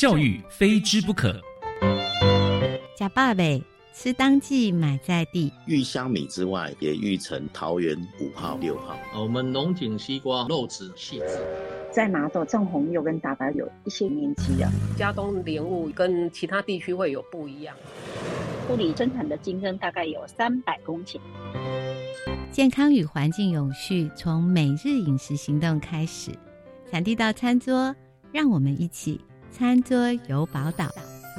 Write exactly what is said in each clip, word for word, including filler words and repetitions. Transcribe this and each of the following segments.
教育非知不可。 假爸贝吃当季买在地， 育香米之外也育成桃园五号六号。 我们龙井西瓜肉质细致， 在麻豆种红柚跟大白有一些年纪啊， 佳冬莲雾跟其他地区会有不一样。 护理生产的金针大概有三百公顷。 健康与环境永续从每日饮食行动开始，产地到餐桌，让我们一起餐桌游宝岛。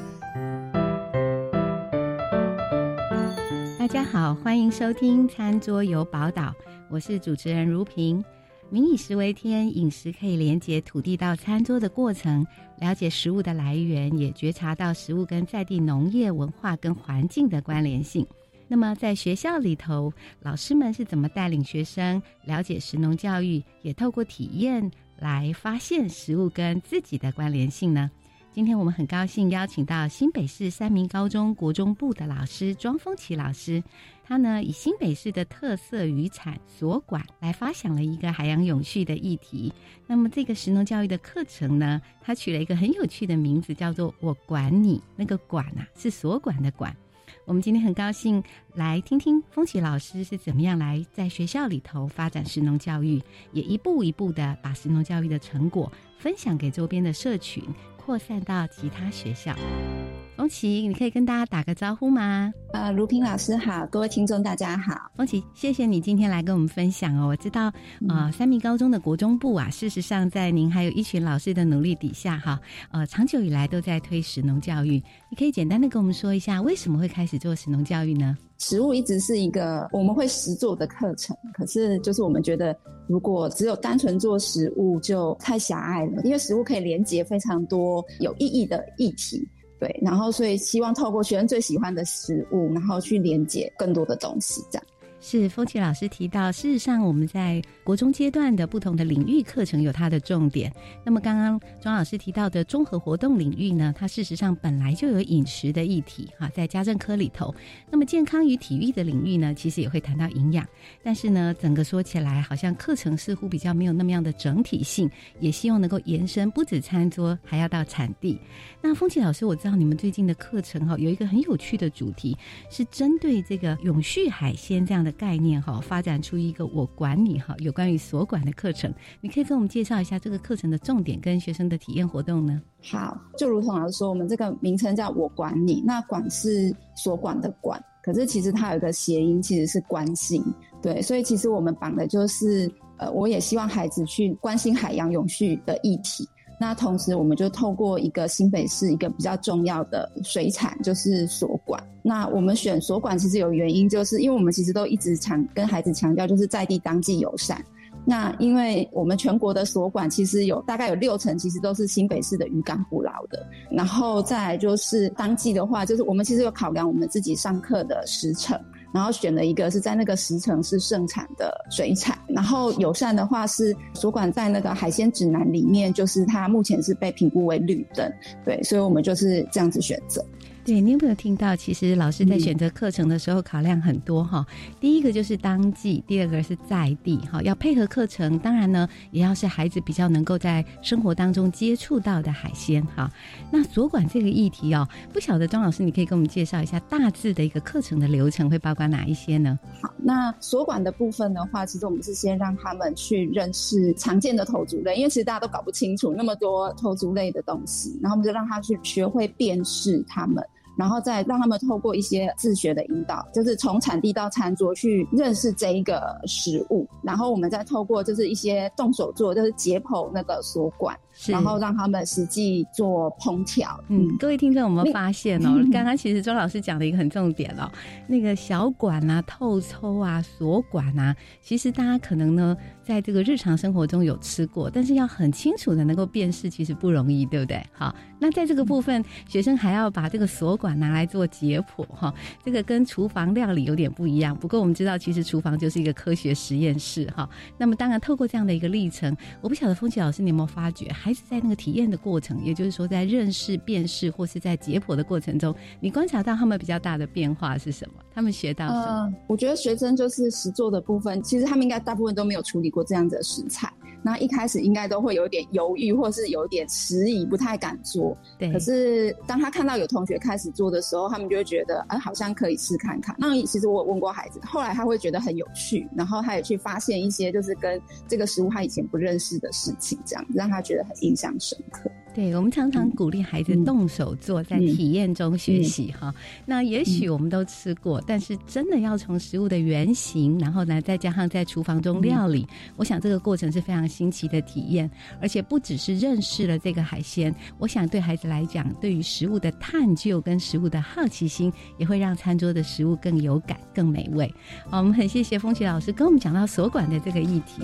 大家好，欢迎收听餐桌游宝岛，我是主持人如萍。民以食为天，饮食可以连结土地到餐桌的过程，了解食物的来源，也觉察到食物跟在地农业文化跟环境的关联性。那么在学校里头，老师们是怎么带领学生了解食农教育，也透过体验来发现食物跟自己的关联性呢？今天我们很高兴邀请到新北市三民高中国中部的老师庄丰琪老师，他呢以新北市的特色渔产所管来发想了一个海洋永续的议题。那么这个食农教育的课程呢，他取了一个很有趣的名字，叫做我管你。那个管啊是所管的管。我们今天很高兴来听听丰琪老师是怎么样来在学校里头发展食农教育，也一步一步的把食农教育的成果分享给周边的社群，扩散到其他学校。丰琪，你可以跟大家打个招呼吗？ 呃，如萍老师好，各位听众大家好。 丰琪，谢谢你今天来跟我们分享哦。我知道呃，三民高中的国中部啊，事实上在您还有一群老师的努力底下哈，呃，长久以来都在推食农教育。你可以简单的跟我们说一下，为什么会开始做食农教育呢？ 食物一直是一个我们会实作的课程，可是就是我们觉得如果只有单纯做食物就太狭隘了，因为食物可以连结非常多有意义的议题，对，然后所以希望透过学生最喜欢的食物，然后去连结更多的东西，这样。 是丰琪老师提到，事实上我们在国中阶段的不同的领域课程有它的重点。那么刚刚庄老师提到的综合活动领域呢，它事实上本来就有饮食的议题哈，在家政科里头。那么健康与体育的领域呢，其实也会谈到营养，但是呢，整个说起来好像课程似乎比较没有那么样的整体性，也希望能够延伸不止餐桌，还要到产地。那丰琪老师，我知道你们最近的课程哈，有一个很有趣的主题，是针对这个永续海鲜这样的概念哈，发展出一个我管你哈，有关于所管的课程。你可以跟我们介绍一下这个课程的重点跟学生的体验活动呢？ 好，就如同老师说，我们这个名称叫我管你，那管是所管的管，可是其实它有一个谐音，其实是关心，对，所以其实我们绑的就是呃，我也希望孩子去关心海洋永续的议题。那同时我们就透过一个新北市一个比较重要的水产，就是所管。那我们选所管其实有原因，就是因为我们其实都一直强跟孩子强调就是在地当季友善。那因为我们全国的所管其实有大概有六成其实都是新北市的渔港捕捞的，然后再来就是当季的话，就是我们其实有考量我们自己上课的时程，然后选了一个是在那个时程是盛产的水产，然后友善的话是所管在那个海鲜指南里面，就是它目前是被评估为绿灯，对，所以我们就是这样子选择。 对，你有没有听到其实老师在选择课程的时候考量很多哈、嗯、第一个就是当季，第二个是在地哈，要配合课程，当然呢也要是孩子比较能够在生活当中接触到的海鲜哈。那所管这个议题哦，不晓得庄老师你可以跟我们介绍一下大致的一个课程的流程会包括哪一些呢？ 好，那所管的部分的话，其实我们是先让他们去认识常见的头足类，因为其实大家都搞不清楚那么多头足类的东西，然后我们就让他去学会辨识它们，然后再让他们透过一些自学的引导，就是从产地到餐桌去认识这一个食物，然后我们再透过就是一些动手做，就是解剖那个所管，然后让他们实际做烹调。 嗯，各位听众有没有发现哦？刚刚其实庄老师讲的一个很重点哦，那个小管啊、透抽啊、所管啊，其实大家可能呢在这个日常生活中有吃过，但是要很清楚的能够辨识，其实不容易，对不对？好，那在这个部分，学生还要把这个所管拿来做解剖哈，这个跟厨房料理有点不一样。不过我们知道，其实厨房就是一个科学实验室哈。那么当然，透过这样的一个历程，我不晓得丰琪老师你有没有发觉，孩子在那个体验的过程，也就是说在认识、辨识或是在解剖的过程中，你观察到他们比较大的变化是什么？他们学到什么？ 呃、我觉得学生就是实作的部分，其实他们应该大部分都没有处理过这样子的食材。 那一开始应该都会有点犹豫，或是有点迟疑，不太敢做。 对。 可是当他看到有同学开始做的时候，他们就会觉得，哎、呃，好像可以试看看。那其实我有问过孩子，后来他会觉得很有趣，然后他也去发现一些就是跟这个食物他以前不认识的事情，这样让他觉得很印象深刻。 对，我们常常鼓励孩子动手做，在体验中学习哈、嗯嗯。那也许我们都吃过、嗯，但是真的要从食物的原型，然后呢，再加上在厨房中料理、嗯，我想这个过程是非常新奇的体验，而且不只是认识了这个海鲜，我想对孩子来讲，对于食物的探究跟食物的好奇心，也会让餐桌的食物更有感、更美味。好，我们很谢谢风琪老师跟我们讲到所管的这个议题。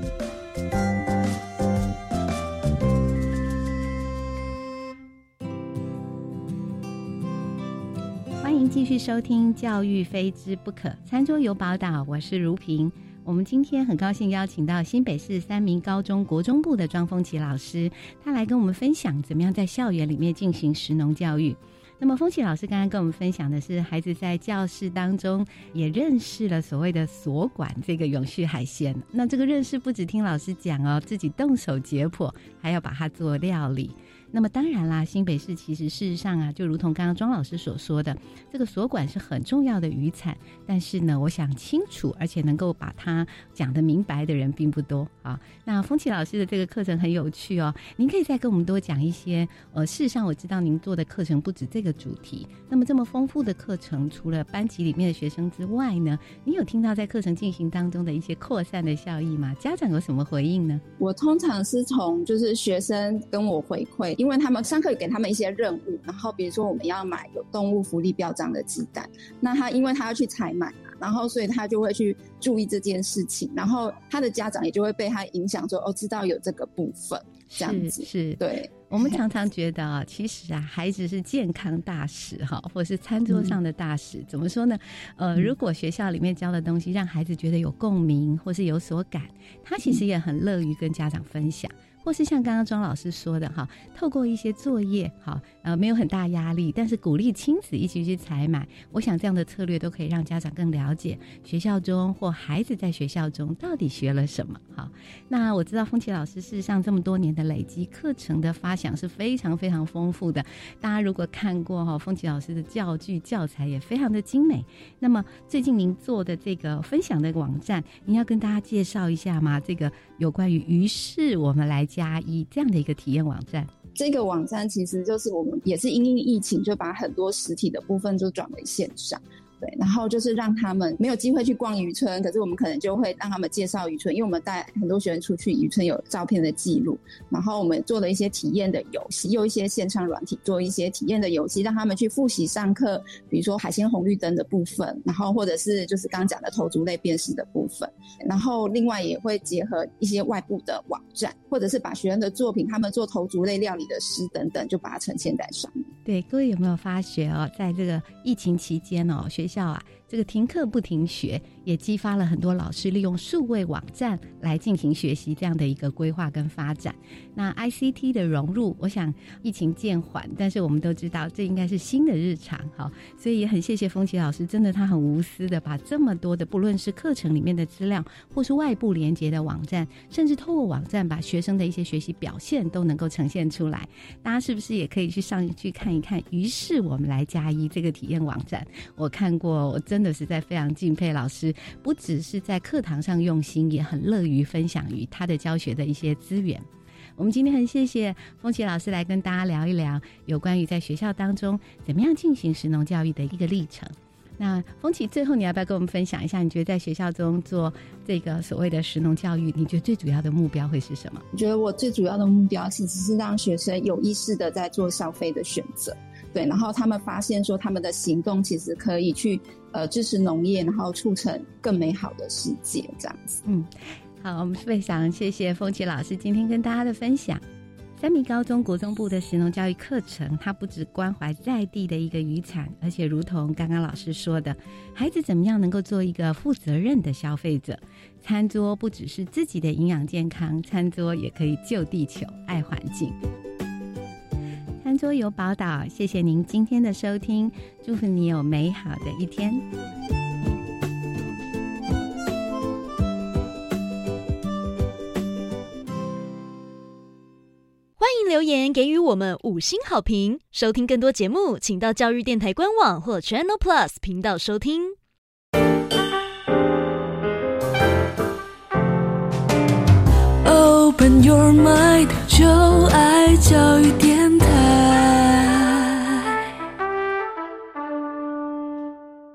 欢迎继续收听教育非之不可，餐桌有宝岛，我是如萍。我们今天很高兴邀请到新北市三民高中国中部的庄风琪老师，他来跟我们分享怎么样在校园里面进行食农教育。那么风琪老师刚刚跟我们分享的是孩子在教室当中也认识了所谓的所管这个永续海鲜，那这个认识不只听老师讲哦，自己动手解剖，还要把它做料理。那么当然啦，新北市其实事实上啊，就如同刚刚庄老师所说的，这个所管是很重要的渔产，但是呢，我想清楚而且能够把它讲得明白的人并不多啊。那风琪老师的这个课程很有趣哦，您可以再跟我们多讲一些。呃，事实上我知道您做的课程不止这个主题，那么这么丰富的课程，除了班级里面的学生之外呢，你有听到在课程进行当中的一些扩散的效益吗？家长有什么回应呢？ 我通常是从就是学生跟我回馈，因为他们上课给他们一些任务，然后比如说我们要买有动物福利标章的鸡蛋，那他因为他要去采买嘛，然后所以他就会去注意这件事情，然后他的家长也就会被他影响说，哦，知道有这个部分，这样子。 是，是， 对。 我们常常觉得啊，其实啊，孩子是健康大使哈，或是餐桌上的大使。嗯、怎么说呢？呃，如果学校里面教的东西让孩子觉得有共鸣，或是有所感，他其实也很乐于跟家长分享。或是像刚刚庄老师说的哈，透过一些作业好，呃，没有很大压力，但是鼓励亲子一起去采买，我想这样的策略都可以让家长更了解学校中或孩子在学校中到底学了什么。好，那我知道风琪老师事实上这么多年的累积，课程的发想是非常非常丰富的。大家如果看过哈，风琪老师的教具教材也非常的精美。那么最近您做的这个分享的网站，您要跟大家介绍一下吗？这个有关于于是我们来加一这样的一个体验网站。 这个网站其实就是我们也是因应疫情，就把很多实体的部分就转为线上。对，然后就是让他们没有机会去逛渔村，可是我们可能就会让他们介绍渔村，因为我们带很多学生出去渔村有照片的记录，然后我们做了一些体验的游戏，用一些线上软体做一些体验的游戏，让他们去复习上课，比如说海鲜红绿灯的部分，然后或者是就是刚刚讲的头足类辨识的部分，然后另外也会结合一些外部的网站，或者是把学生的作品，他们做头足类料理的诗等等，就把它呈现在上面。 对，各位有没有发觉哦，在这个疫情期间哦，学校啊这个停课不停学，也激发了很多老师利用数位网站来进行学习这样的一个规划跟发展。那 I C T 的融入，我想疫情渐缓，但是我们都知道这应该是新的日常，好，所以也很谢谢风琪老师，真的他很无私的把这么多的不论是课程里面的资料，或是外部连结的网站，甚至透过网站把学生的一些学习表现都能够呈现出来。大家是不是也可以去上去看一看于是我们来加一这个体验网站？我看过，我真的实在非常敬佩老师，不只是在课堂上用心，也很乐于分享于他的教学的一些资源。我们今天很谢谢风琪老师来跟大家聊一聊有关于在学校当中怎么样进行食农教育的一个历程。那风琪，最后你要不要跟我们分享一下，你觉得在学校中做这个所谓的食农教育，你觉得最主要的目标会是什么？ 我觉得我最主要的目标其实是让学生有意识的在做消费的选择，对，然后他们发现说他们的行动其实可以去呃支持农业，然后促成更美好的世界，这样子。嗯， 好，我们非常谢谢风琪老师今天跟大家的分享。三民高中国中部的食农教育课程，它不只关怀在地的一个渔产，而且如同刚刚老师说的，孩子怎么样能够做一个负责任的消费者。餐桌不只是自己的营养健康，餐桌也可以救地球、爱环境。餐桌有宝岛，谢谢您今天的收听，祝福你有美好的一天。 留言给予我们五星好评。收听更多节目，请到教育电台官网或 Channel Plus 频道收听。 Open your mind， 就爱教育电台。